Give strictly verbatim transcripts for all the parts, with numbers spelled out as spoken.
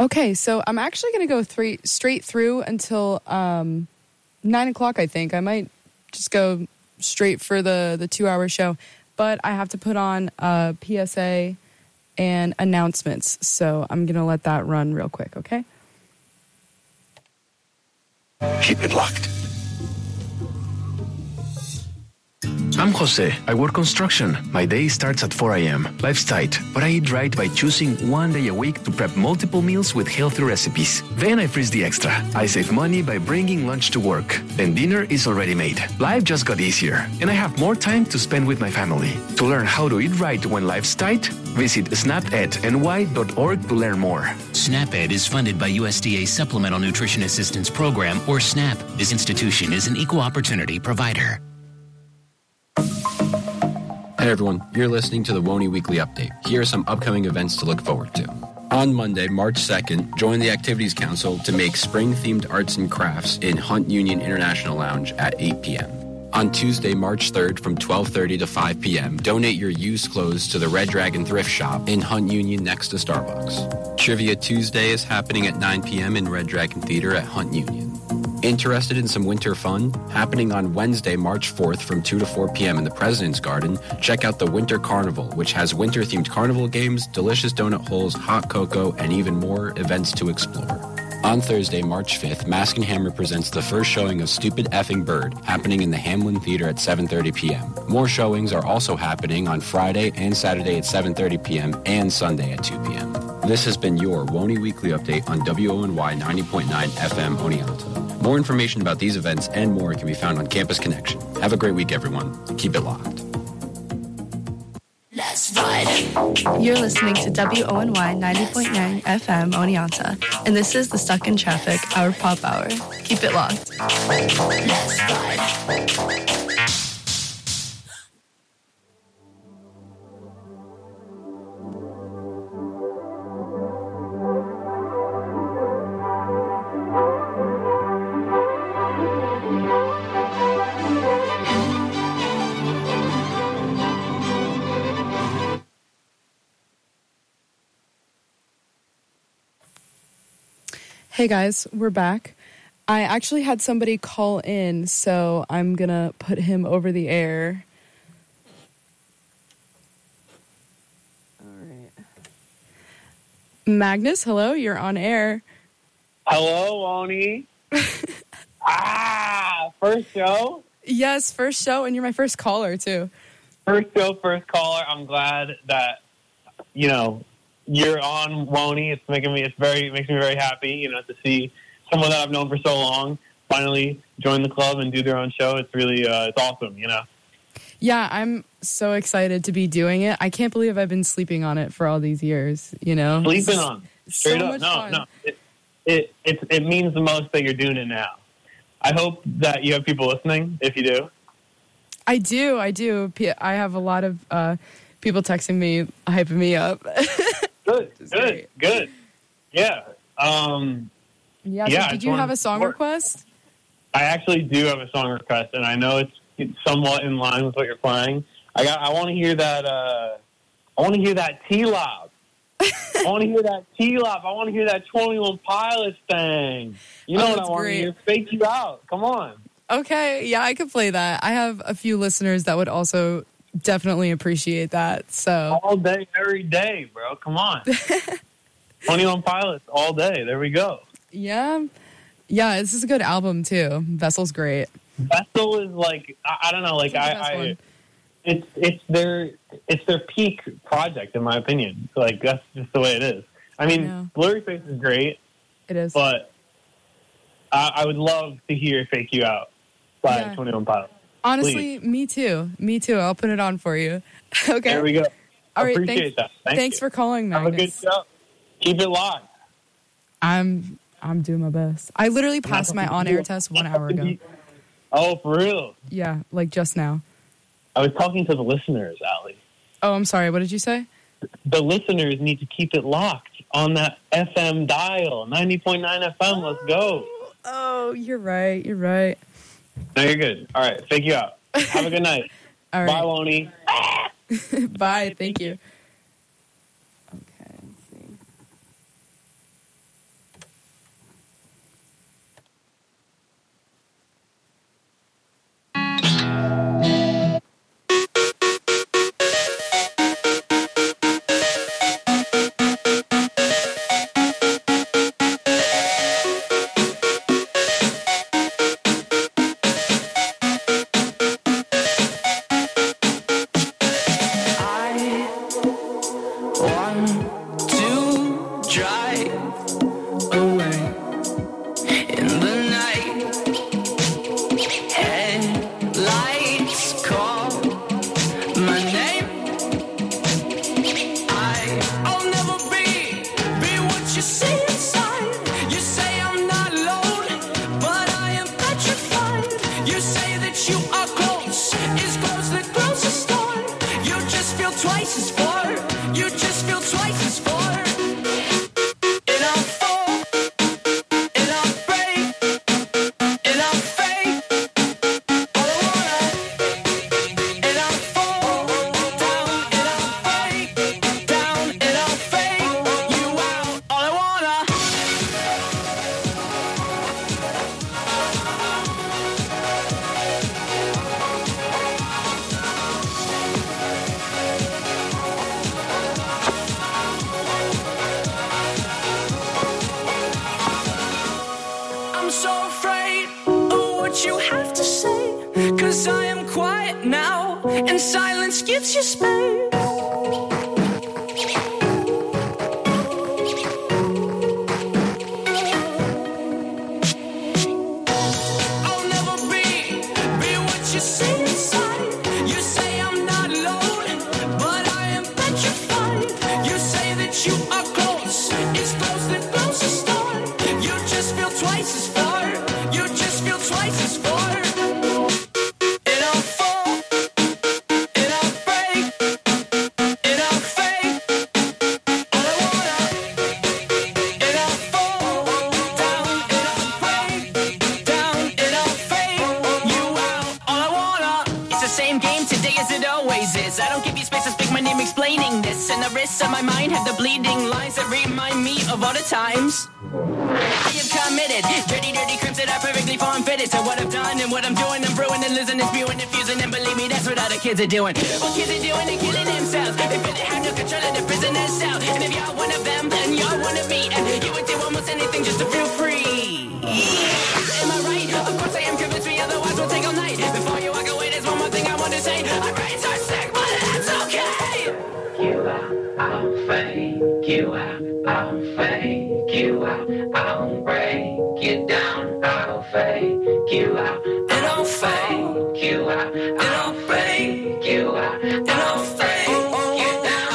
Okay, so I'm actually going to go three, straight through until um, nine o'clock, I think. I might just go straight for the, the two-hour show. But I have to put on uh, P S A and announcements. So I'm going to let that run real quick, okay? Keep it locked. I'm Jose. I work construction. My day starts at four a.m. Life's tight, but I eat right by choosing one day a week to prep multiple meals with healthy recipes. Then I freeze the extra. I save money by bringing lunch to work. Then dinner is already made. Life just got easier, and I have more time to spend with my family. To learn how to eat right when life's tight, visit snap ed n y dot org to learn more. SNAP-Ed is funded by U S D A Supplemental Nutrition Assistance Program, or SNAP. This institution is an equal opportunity provider. Hey everyone, you're listening to the WONY Weekly Update. Here are some upcoming events to look forward to. On Monday, March second, join the Activities Council to make spring-themed arts and crafts in Hunt Union International Lounge at eight p.m. On Tuesday, March third, from twelve thirty to five p.m., donate your used clothes to the Red Dragon Thrift Shop in Hunt Union next to Starbucks. Trivia Tuesday is happening at nine p.m. in Red Dragon Theater at Hunt Union. Interested in some winter fun? Happening on Wednesday, March fourth from two to four p.m. in the President's Garden, check out the Winter Carnival, which has winter-themed carnival games, delicious donut holes, hot cocoa, and even more events to explore. On Thursday, March fifth, Mask and Hammer presents the first showing of Stupid Effing Bird, happening in the Hamlin Theater at seven thirty p.m. More showings are also happening on Friday and Saturday at seven thirty p.m. and Sunday at two p.m. This has been your WONY Weekly Update on W O N Y ninety point nine F M Oneonta. More information about these events and more can be found on Campus Connection. Have a great week, everyone. Keep it locked. Let's ride. You're listening to W O N Y ninety point nine F M Oneonta, and this is the Stuck in Traffic, our pop hour. Keep it locked. Let's ride. Hey guys, we're back. I actually had somebody call in, so I'm going to put him over the air. All right. Magnus, hello, you're on air. Hello, Oni. ah, first show? Yes, first show, and you're my first caller, too. First show, first caller. I'm glad that, you know, you're on WONY. It's making me, it's very, it makes me very happy, you know, to see someone that I've known for so long finally join the club and do their own show. It's really, uh, it's awesome, you know. Yeah, I'm so excited to be doing it. I can't believe I've been sleeping on it for all these years, you know. Sleeping on it. Straight so up. Much no, fun. no. It, it, it, it means the most that you're doing it now. I hope that you have people listening, if you do. I do, I do. I have a lot of uh, people texting me, hyping me up. Good, good, great. good. Yeah. Um, yeah, so yeah. Did you have a song request? I actually do have a song request, and I know it's, it's somewhat in line with what you're playing. I got. I want to hear that. Uh, I want to hear that T-Lob. I want to hear that T-Lob. I want to hear that twenty-one Pilots thing. You know oh, what I want to hear? Fake You Out. Come on. Okay, yeah, I could play that. I have a few listeners that would also definitely appreciate that. So all day, every day, bro. Come on. twenty-one Pilots all day. There we go. Yeah. Yeah, this is a good album, too. Vessel's great. Vessel is like, I, I don't know, like, I, I it's it's their it's their peak project, in my opinion. Like, that's just the way it is. I mean, I Blurry Face is great. It is. But I, I would love to hear Fake You Out by yeah. twenty-one Pilots. Honestly, Please. me too. Me too. I'll put it on for you. Okay. There we go. All right. Appreciate thanks, that. Thank thanks you. for calling, Magnus. Have a good show. Keep it locked. I'm I'm doing my best. I literally passed my on-air test one hour ago. Oh, for real? Yeah, like just now. I was talking to the listeners, Allie. Oh, I'm sorry. What did you say? The listeners need to keep it locked on that F M dial. ninety point nine F M, let's go. Oh, you're right. You're right. No, you're good. All right, fake you out. Have a good night. All right. Bye, Lonnie. Bye, thank you. Okay, let's see. I'm so afraid of what you have to say, 'cause I am quiet now, and silence gives you space. Of my mind have the bleeding lines that remind me of all the times I have committed dirty, dirty crimes that are perfectly form fitted to what I've done and what I'm doing. I'm brewing and losing and spewing and fusing, and believe me, that's what other kids are doing. What kids are doing, they're killing themselves. They feel they have no control of the prisoner's cell. And if you're one of them, then you're one of me, and you would do almost anything just to feel free. Am I right? Of course I am. Convince me, otherwise we'll take all night. Before you walk away, there's one more thing I want to say. Our brains are sick, but that's okay. You are. I'll fake you out, I'll fake you out, I'll break you down, I'll fake you out, and I'll fake you out, and I'll fake you out, and I'll fake you down.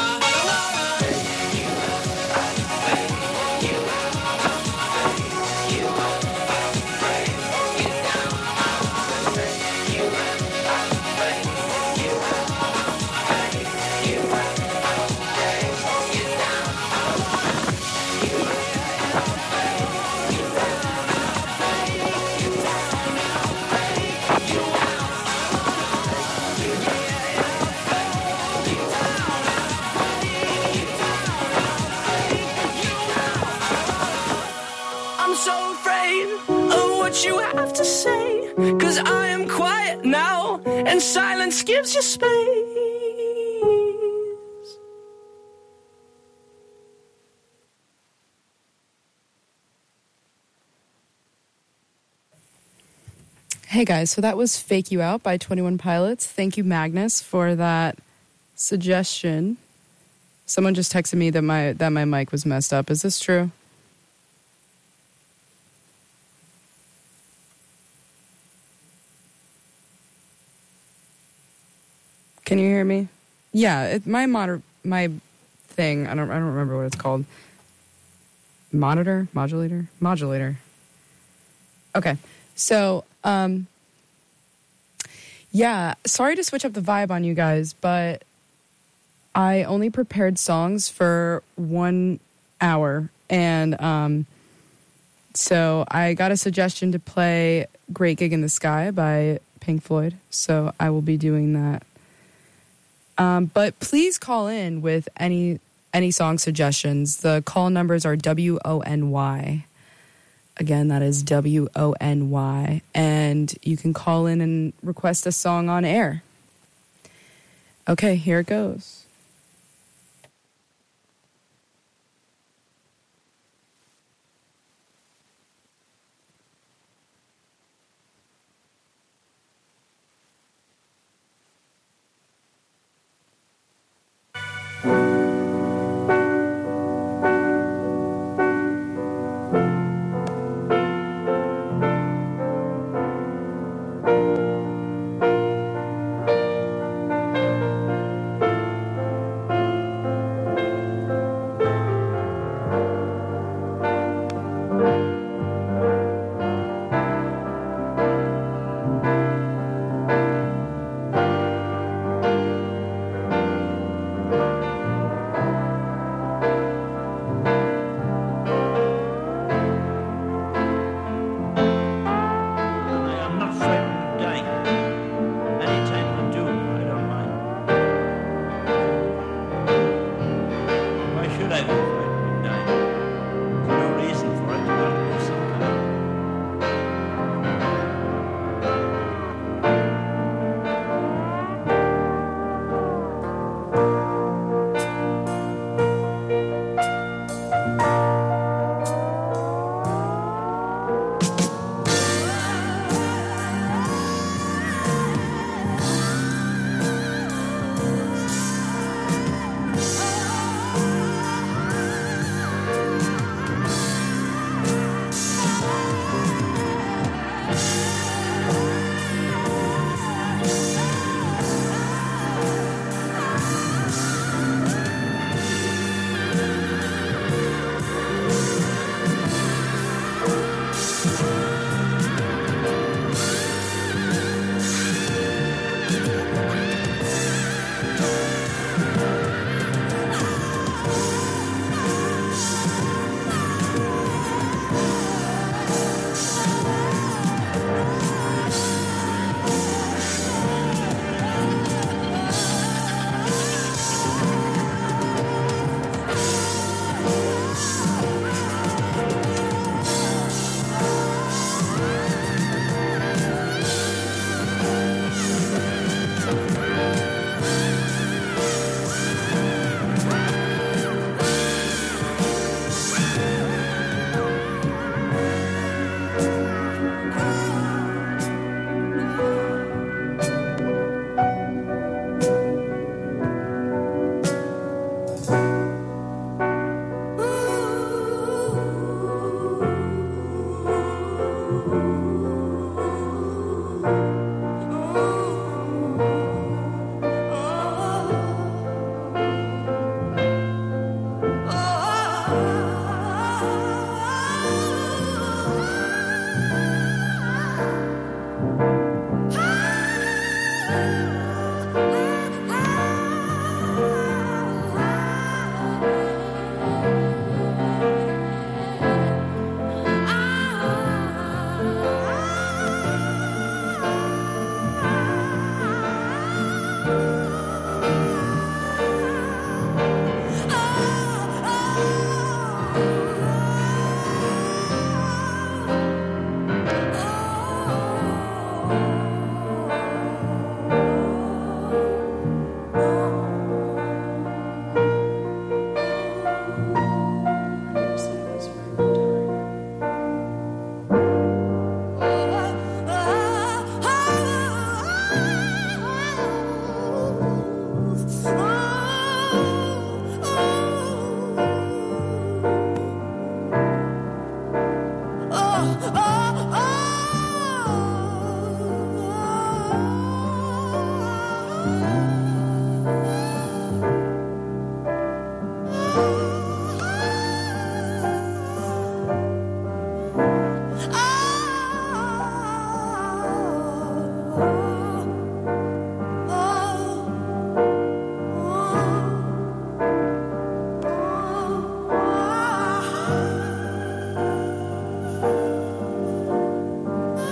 You have to say, 'cause I am quiet now, and silence gives you space. Hey guys, so that was Fake You Out by twenty-one Pilots. Thank you, Magnus, for that suggestion. Someone just texted me that my that my mic was messed up. Is this true? Can you hear me? Yeah, it, my moder- my thing. I don't. I don't remember what it's called. Monitor, modulator, modulator. Okay, so um, yeah. Sorry to switch up the vibe on you guys, but I only prepared songs for one hour, and um, so I got a suggestion to play "Great Gig in the Sky" by Pink Floyd. So I will be doing that. Um, but please call in with any any song suggestions. The call numbers are W O N Y. Again, that is W O N Y. And you can call in and request a song on air. Okay, here it goes.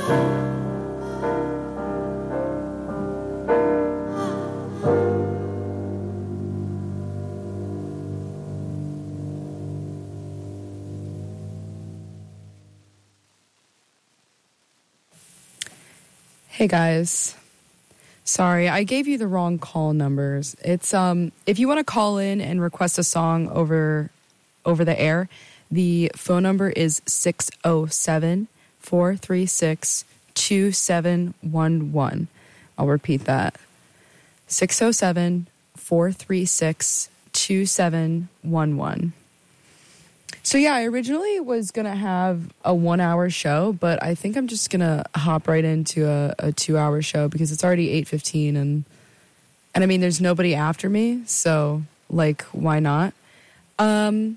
Hey guys, sorry, I gave you the wrong call numbers. It's um, if you want to call in and request a song over over the air, the phone number is six oh seven, four three six, two seven one one. I'll repeat that. six oh seven, four three six, two seven one one. So yeah, I originally was going to have a one-hour show, but I think I'm just going to hop right into a, a two-hour show because it's already eight fifteen, and and I mean, there's nobody after me, so, like, why not? Um,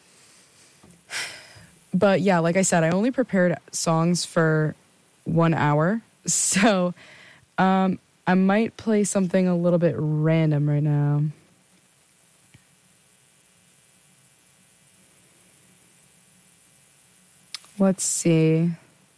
but yeah, like I said, I only prepared songs for one hour, so um, I might play something a little bit random right now. Let's see.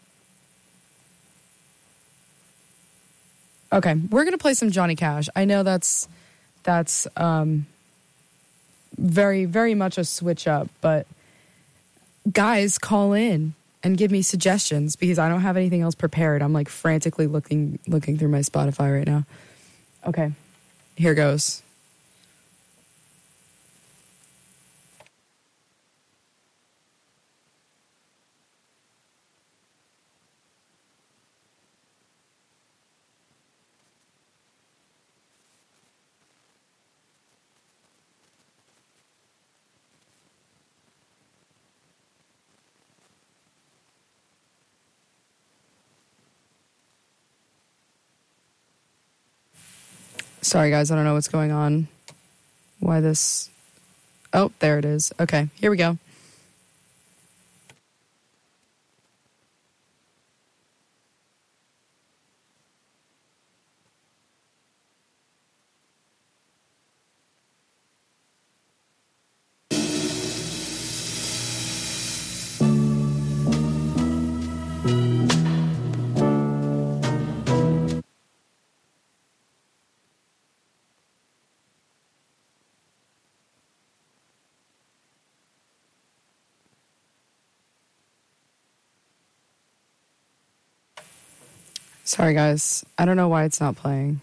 Okay, we're going to play some Johnny Cash. I know that's that's um, very, very much a switch up, but guys, call in and give me suggestions because I don't have anything else prepared. I'm like frantically looking looking through my Spotify right now. Okay, here goes. Sorry, guys. I don't know what's going on. Why this... Oh, there it is. Okay, here we go. Sorry, guys. I don't know why it's not playing.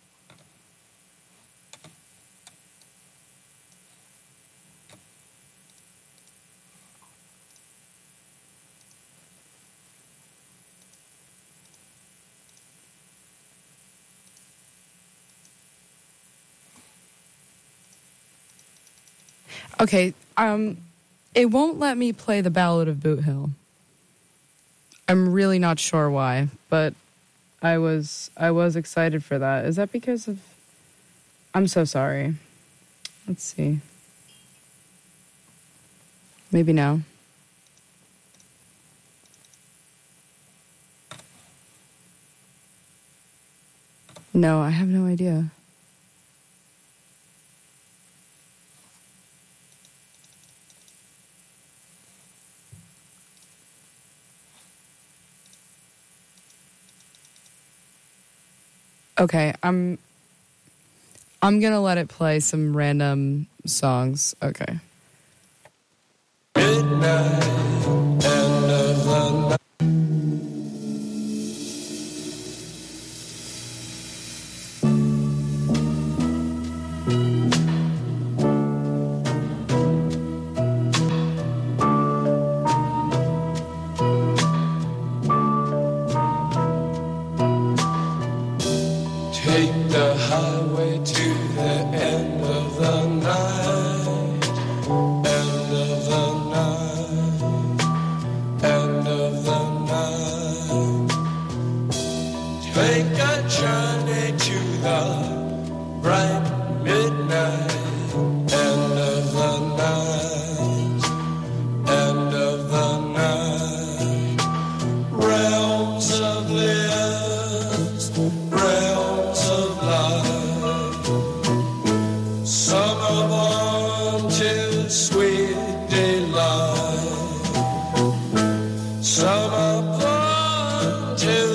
Okay, um, it won't let me play the Ballad of Boot Hill. I'm really not sure why, but I was I was excited for that. Is that because of... I'm so sorry. Let's see. Maybe now. No, I have no idea. Okay, I'm I'm gonna let it play some random songs. Okay. Midnight, end of the night. Take the highway to the end of the night, end of the night, end of the night. Take a journey to the bright midnight, end of the night, end of the night. Realms of the earth, realms of life. Some are born to sweet delight. Some are born to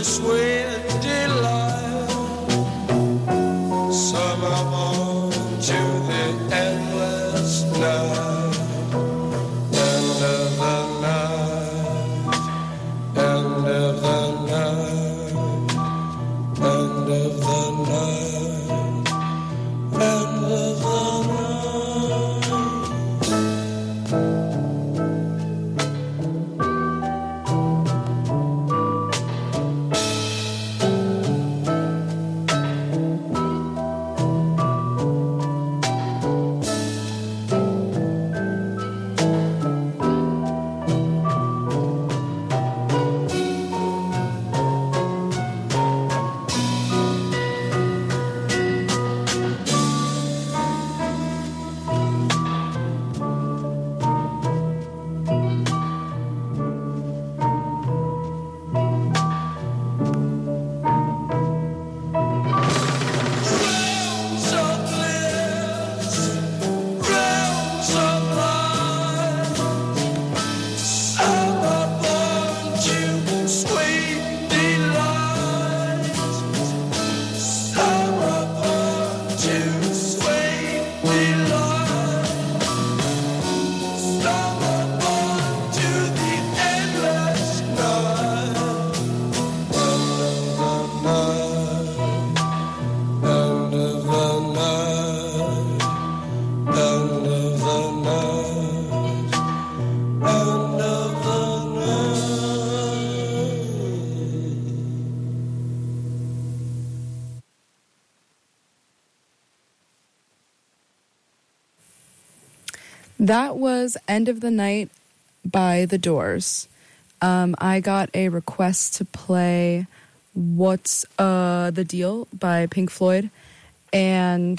That was End of the Night by The Doors. Um, I got a request to play What's uh, the Deal by Pink Floyd. And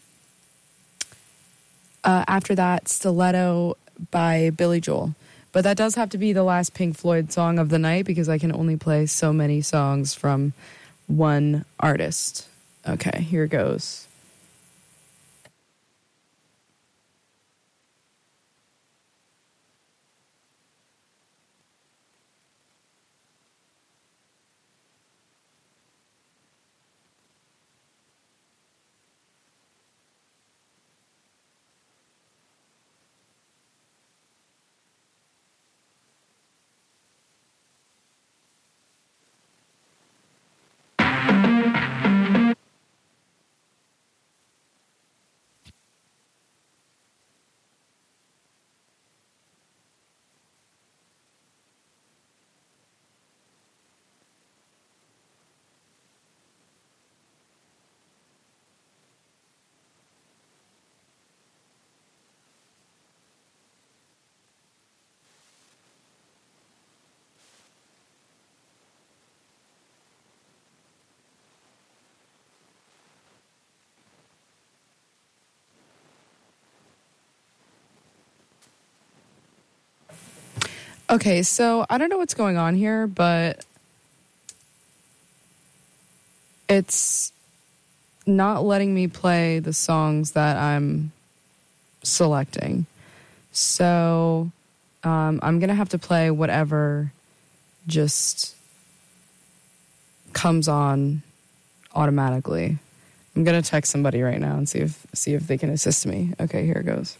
uh, after that, Stiletto by Billy Joel. But that does have to be the last Pink Floyd song of the night because I can only play so many songs from one artist. Okay, here goes. Okay, so I don't know what's going on here, but it's not letting me play the songs that I'm selecting. So um, I'm going to have to play whatever just comes on automatically. I'm going to text somebody right now and see if see if they can assist me. Okay, here it goes.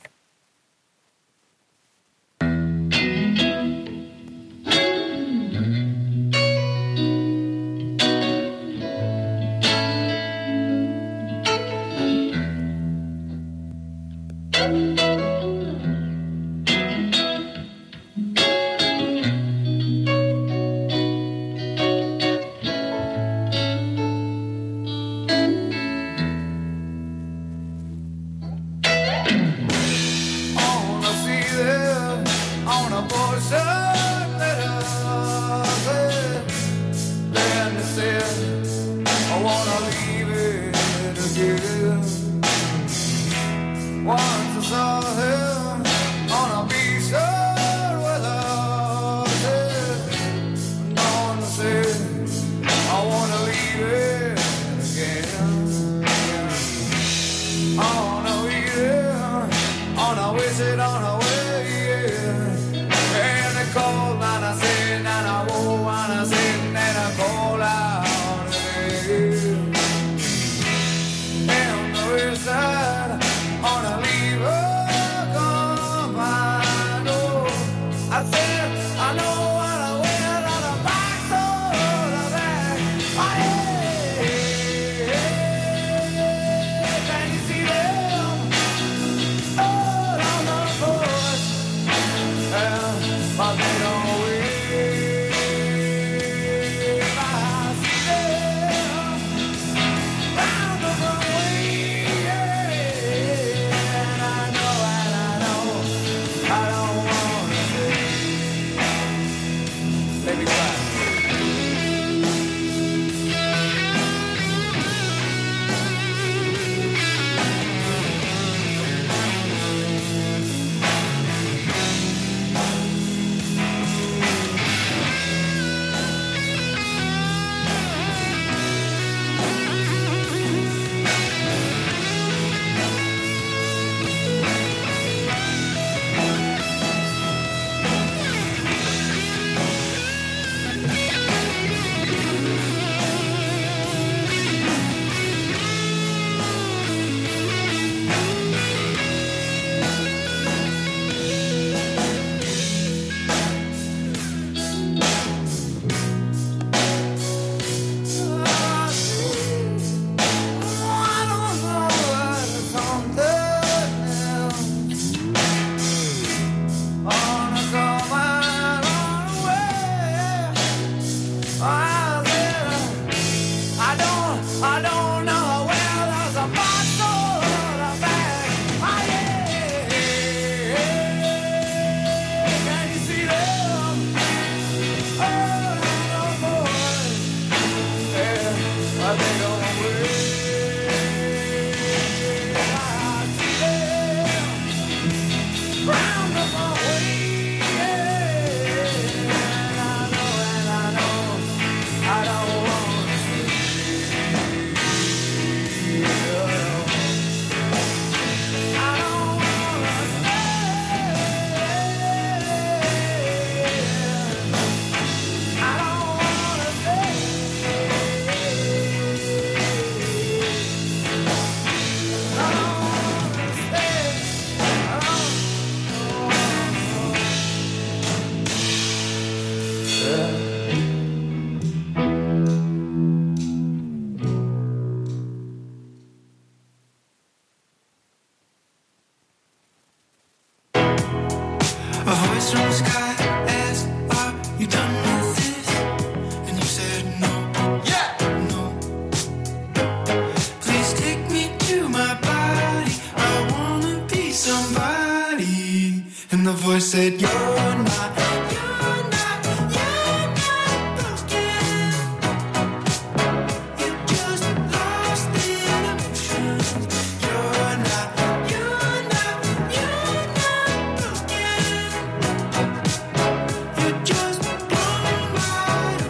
said you're not, you're not, you're not broken. You just lost in emotions. You're not, you're not, you're not broken. You just blown wide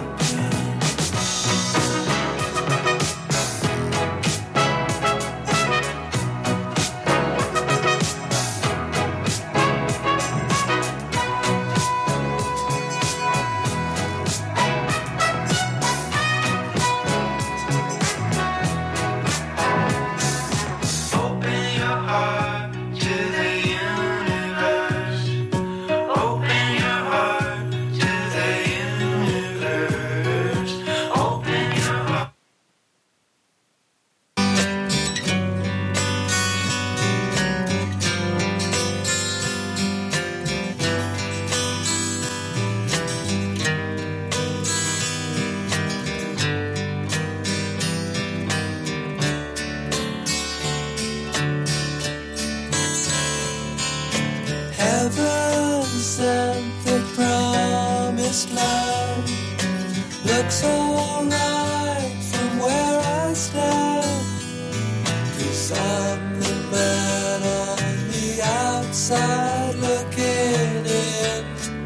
heaven sent the promised land. Looks alright from where I stand. 'Cause I'm the man on the outside looking in.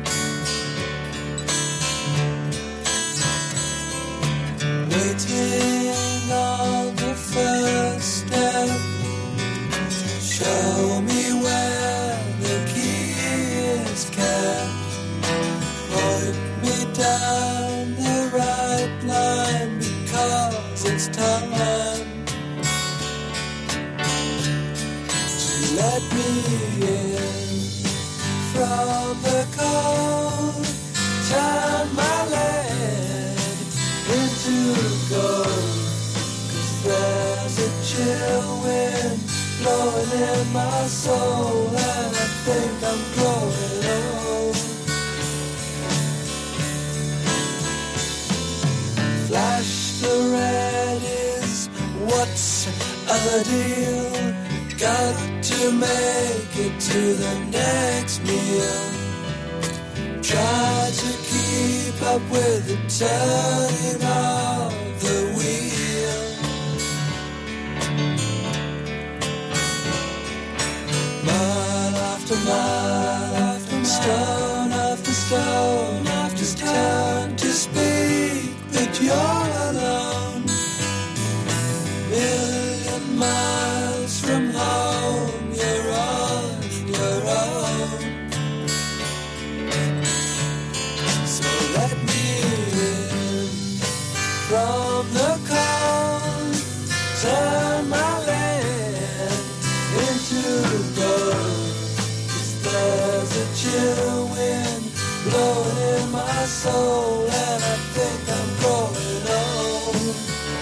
Waiting on the first step. Show me where the key is kept. Point me down the right line because it's time to let me in from the cold. Turn my land into gold. 'Cause there's a chill wind blowing in my soul, and I think I'm growing old. Flash the red is what's the deal? Got to make it to the next meal. Try to keep up with the turning of the wheel. Mile after mile after mile, stone after stone after turn to speak, but you're alone. Million miles from home, you're on your own. So let me in from the cold. Turn my land into gold. 'Cause there's a chill wind blowing in my soul, and I think I'm growing old.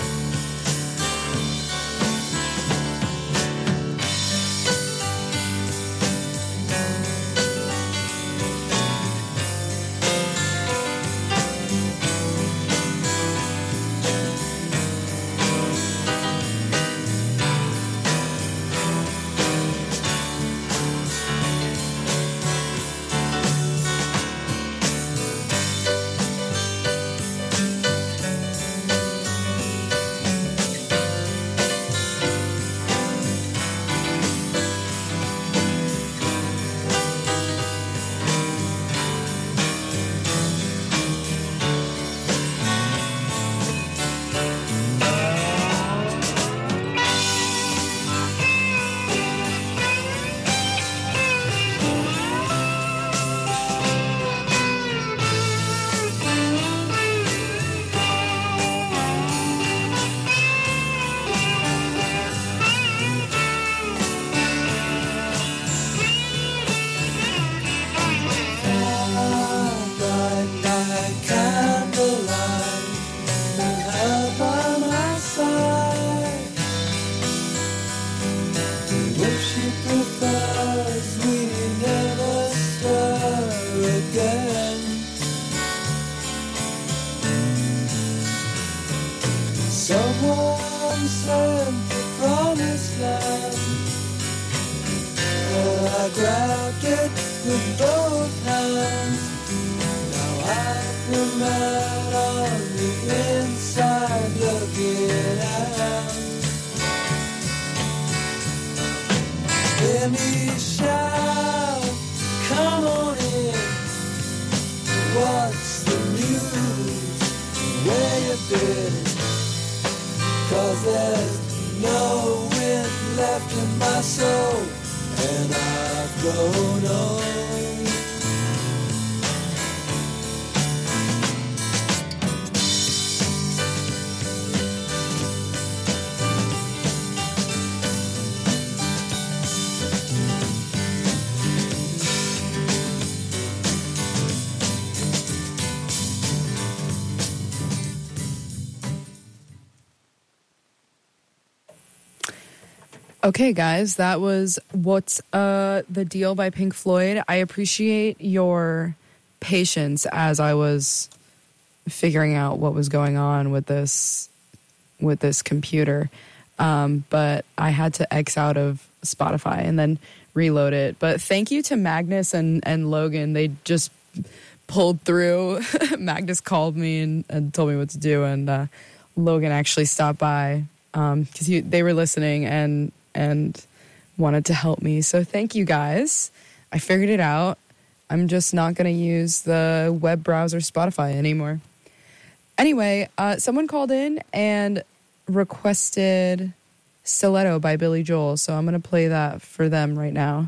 Someone sent the promised land. Well, I grabbed it. with both hands. Now I come out on the inside looking out. Let me shout, come on in. What's the news? Where you been? 'Cause there's no wind left in my soul, and I've grown old. Okay, guys, that was What's uh, the Deal by Pink Floyd. I appreciate your patience as I was figuring out what was going on with this with this computer. Um, but I had to X out of Spotify and then reload it. But thank you to Magnus and, and Logan. They just pulled through. Magnus called me and, and told me what to do. And uh, Logan actually stopped by because um, they were listening and and wanted to help me. So thank you guys. I figured it out. I'm just not going to use the web browser Spotify anymore. Anyway, uh, someone called in and requested Stiletto by Billy Joel. So I'm going to play that for them right now.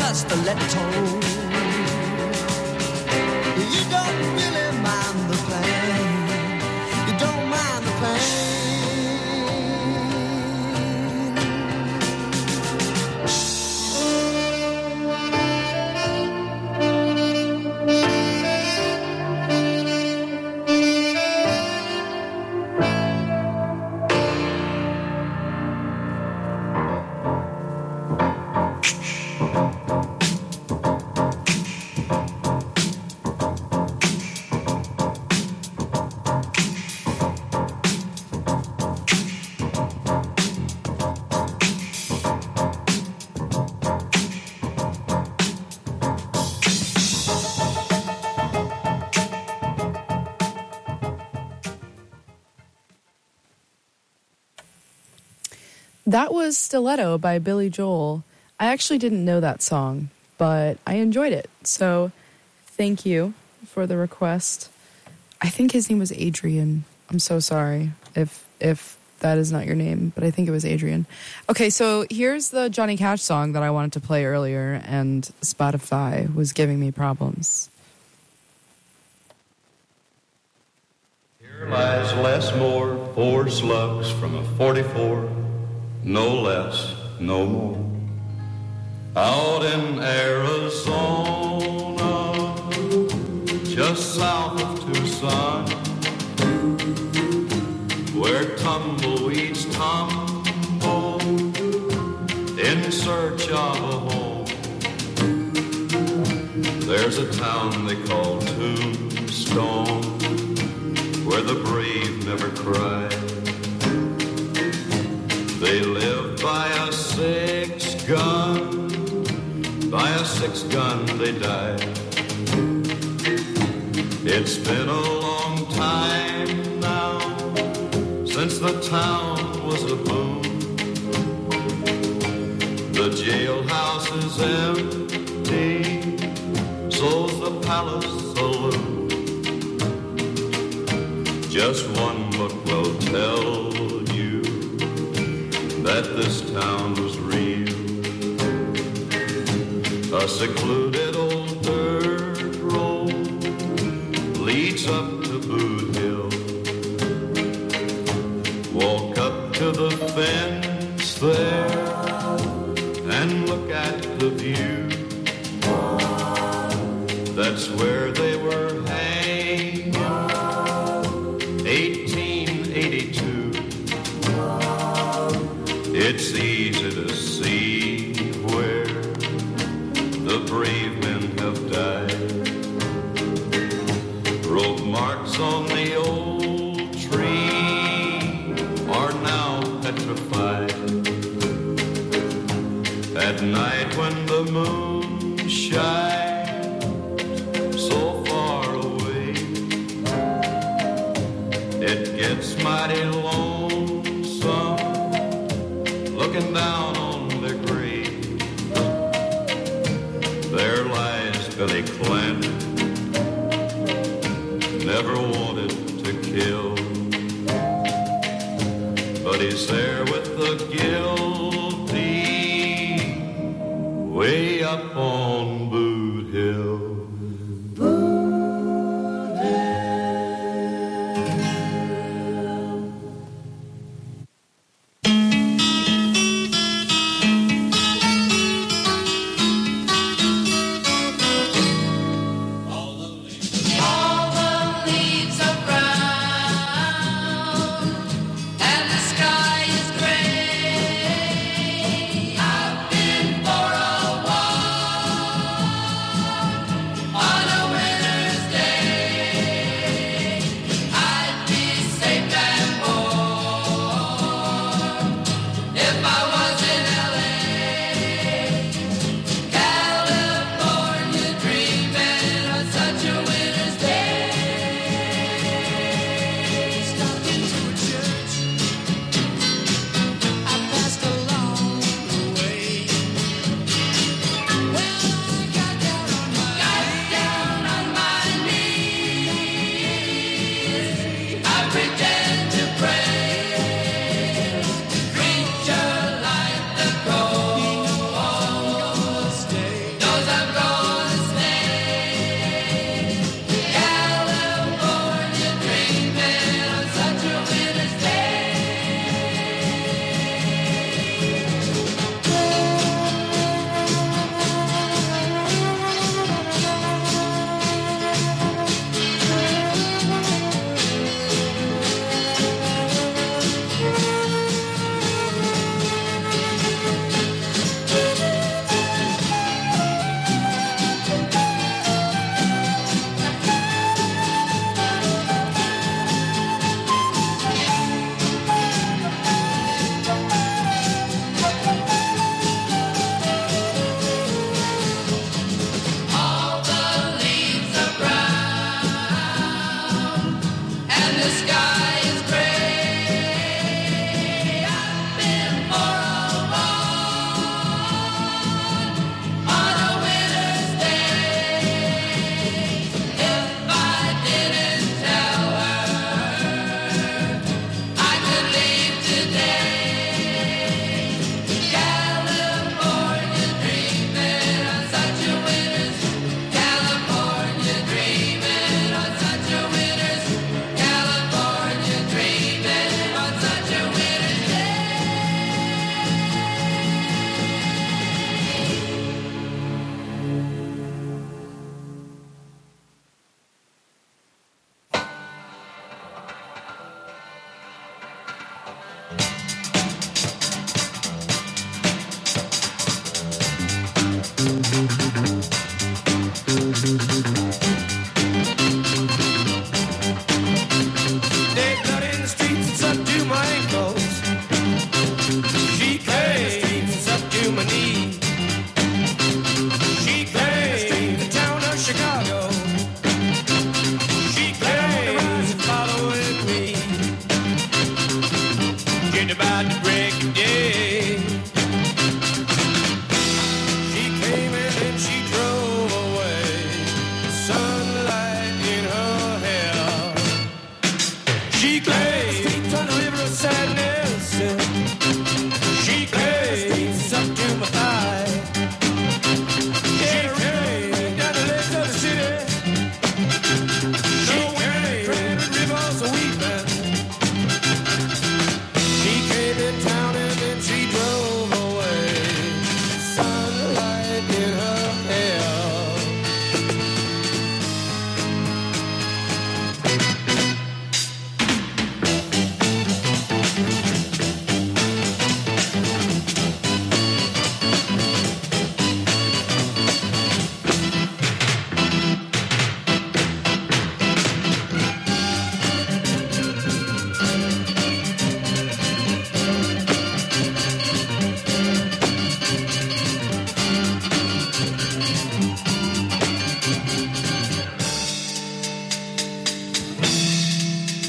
a stiletto. You don't really mind the pain. You don't mind the pain. That was Stiletto by Billy Joel. I actually didn't know that song, but I enjoyed it. So thank you for the request. I think his name was Adrian. I'm so sorry if if that is not your name, but I think it was Adrian. Okay, so here's the Johnny Cash song that I wanted to play earlier, and Spotify was giving me problems. Here lies Les Moore, four slugs from a forty-four. No less, no more. Out in Arizona, just south of Tucson, where tumbleweeds tumble in search of a home. There's a town they call Tombstone, where the brave never cry. They live by a six gun, by a six gun they die. It's been a long time now since the town was a boom. The jailhouse is empty, so's the palace saloon. Just one look will tell you that this town was real. A secluded old dirt road leads up to Boot Hill. Walk up to the fence there and look at the view. That's where they were hanging, eighteen eighty-two. It's easy to see where the brave men have died. Rope marks on the old tree are now petrified. At night when the moon shines so far away, it gets mighty lonesome looking down on their grave. There lies Billy Clanton, never wanted to kill, but he's there with the guilty way up on Boot Hill. I've been for a walk.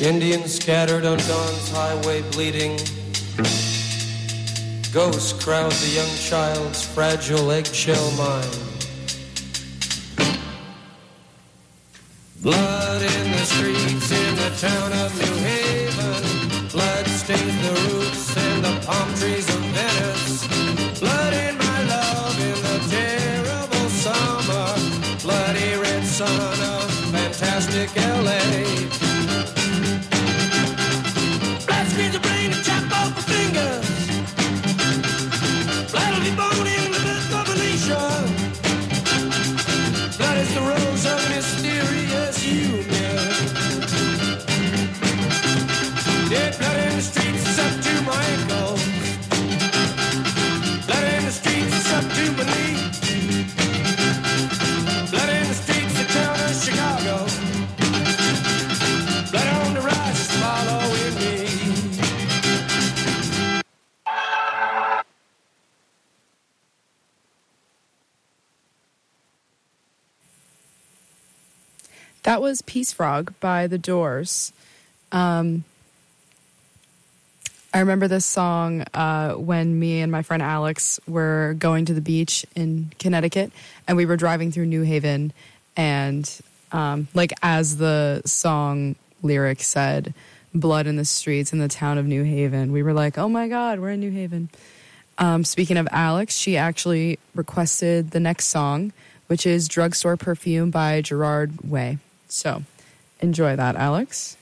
Indians scattered on dawn's highway bleeding. Ghosts crowd the young child's fragile eggshell mind. Blood in the streets in the town of New Haven. Blood stains the roofs and the palm trees of Venice. Blood in my love in the terrible summer. Bloody red sun of fantastic L A. Blood screens the brain and chop off the fingers. Blood will be born in the birth of a nation. Blood is the rose of mysterious union. Dead blood in the streets is up to my ankles. Blood in the streets is up to my knees. Blood in the streets the town of Chicago. Blood on the rise is following me. That was Peace Frog by The Doors. Um, I remember this song uh, when me and my friend Alex were going to the beach in Connecticut, and we were driving through New Haven, and um, like as the song lyric said, blood in the streets in the town of New Haven, we were like, oh my God, we're in New Haven. Um, speaking of Alex, she actually requested the next song, which is Drugstore Perfume by Gerard Way. So enjoy that, Alex.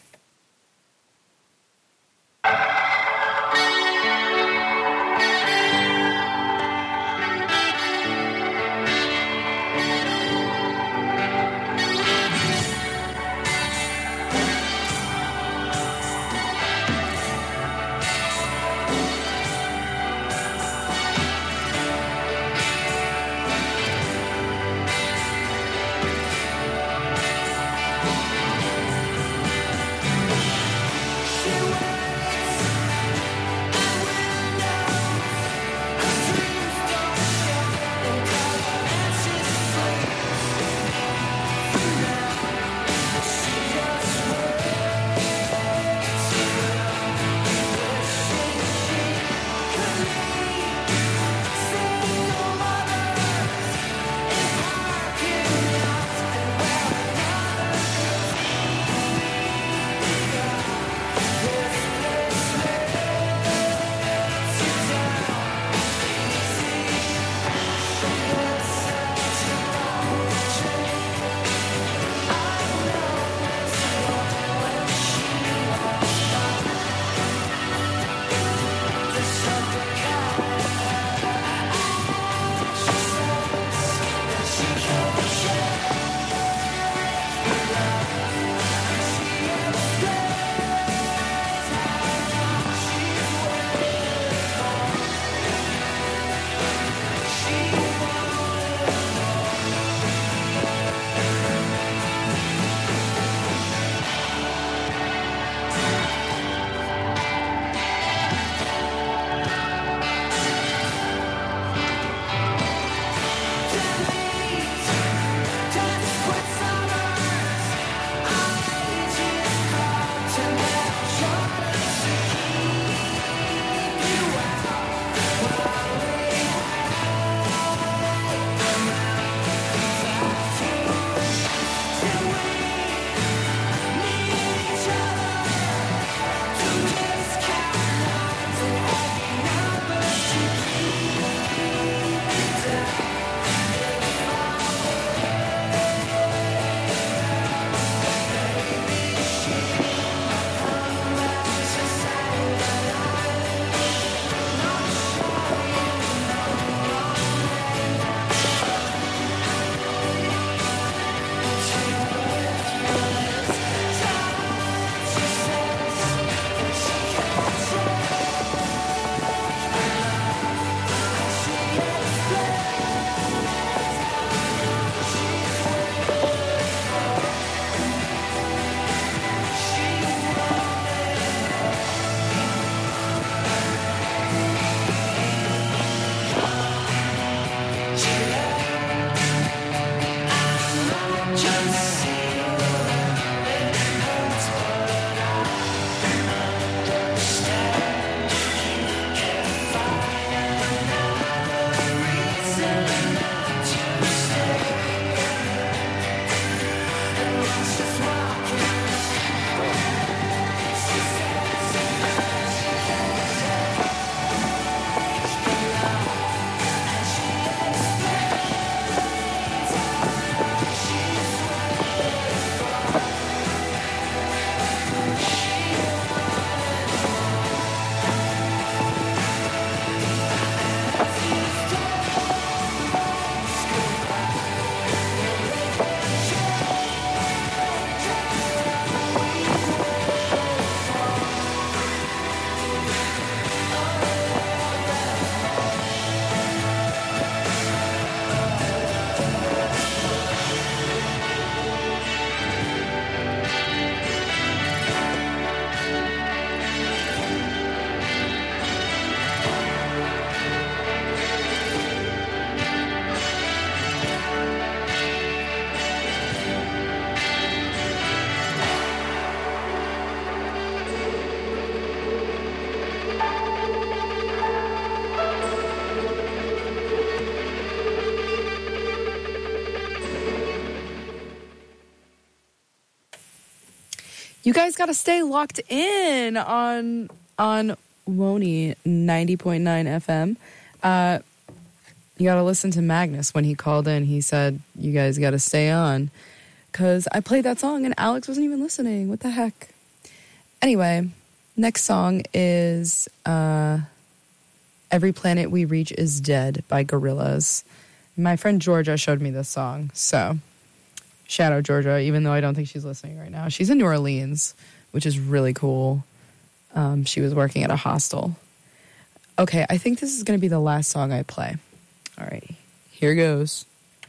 You guys got to stay locked in on on Woney ninety point nine F M. Uh, you got to listen to Magnus when he called in. He said, you guys got to stay on. Because I played that song and Alex wasn't even listening. What the heck? Anyway, next song is uh, Every Planet We Reach Is Dead by Gorillaz. My friend Georgia showed me this song. So, shout out Georgia, even though I don't think she's listening right now. She's in New Orleans, which is really cool. Um, she was working at a hostel. Okay, I think this is going to be the last song I play. All right, here goes.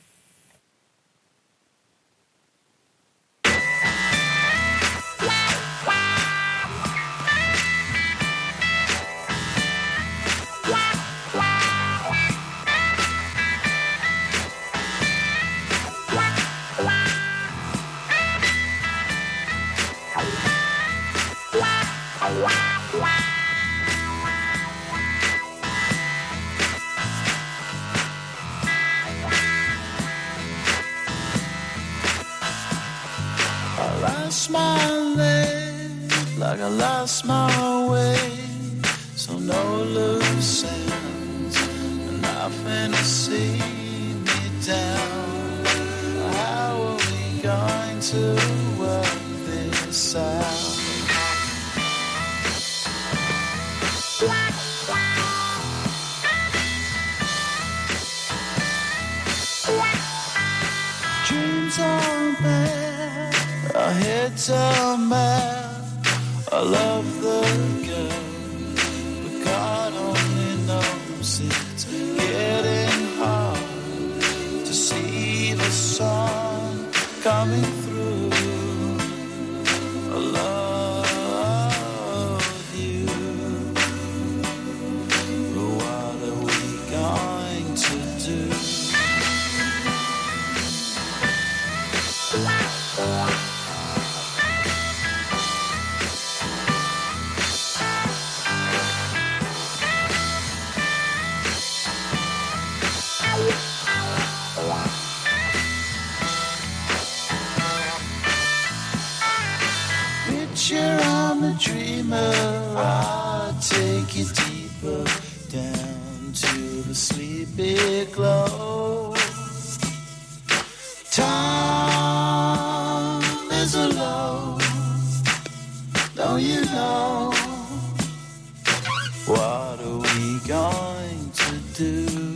Like I lost my way, so no loose ends, nothing to see me down. How are we going to work this out? Dreams are bad, our heads are mad. I love the girl, but God only knows it's getting hard to see the sun coming through. I love you, but what are we going to do? I'm a dreamer, I'll take you deeper down to the sleepy glow. Time is alone, don't you know? What are we going to do?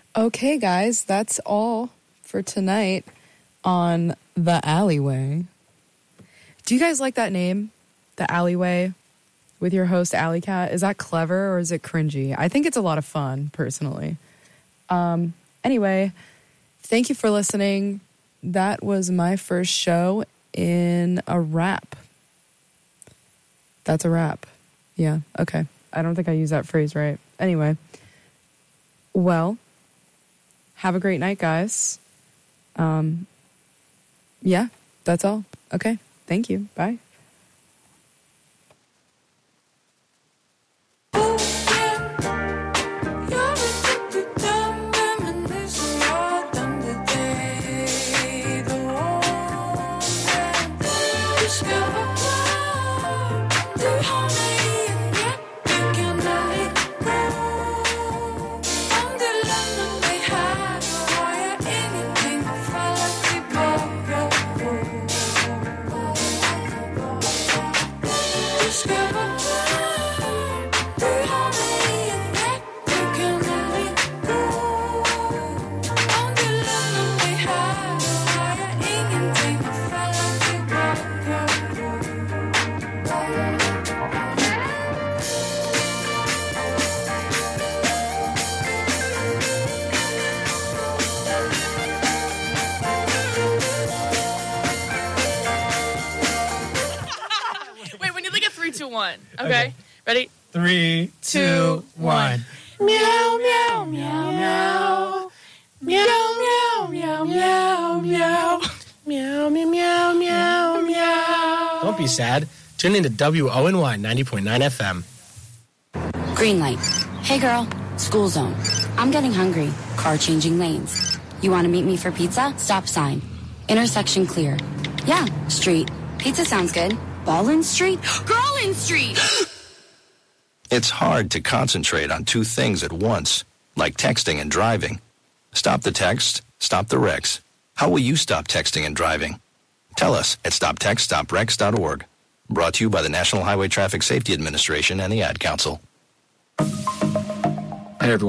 Okay, guys, that's all for tonight on The Alleyway. Do you guys like that name, The Alleyway, with your host, Alley Cat? Is that clever or is it cringy? I think it's a lot of fun, personally. Um, anyway, thank you for listening. That was my first show in a wrap. That's a wrap. Yeah, okay. I don't think I used that phrase right. Anyway, well, have a great night, guys. Um, yeah, that's all. Okay, thank you. Bye. One. Okay. okay. Ready? Three, two, one. Meow, meow, meow, meow. Meow, meow, meow, meow, meow. Meow, meow, meow, meow, meow. Don't be sad. Tune in to W O N Y ninety point nine F M. Green light. Hey, girl. School zone. I'm getting hungry. Car changing lanes. You want to meet me for pizza? Stop sign. Intersection clear. Yeah, street. Pizza sounds good. Ballin Street? Girlin Street! It's hard to concentrate on two things at once, like texting and driving. Stop the text, stop the wrecks. How will you stop texting and driving? Tell us at stop text stop wrecks dot org. Brought to you by the National Highway Traffic Safety Administration and the Ad Council. Hey, everyone.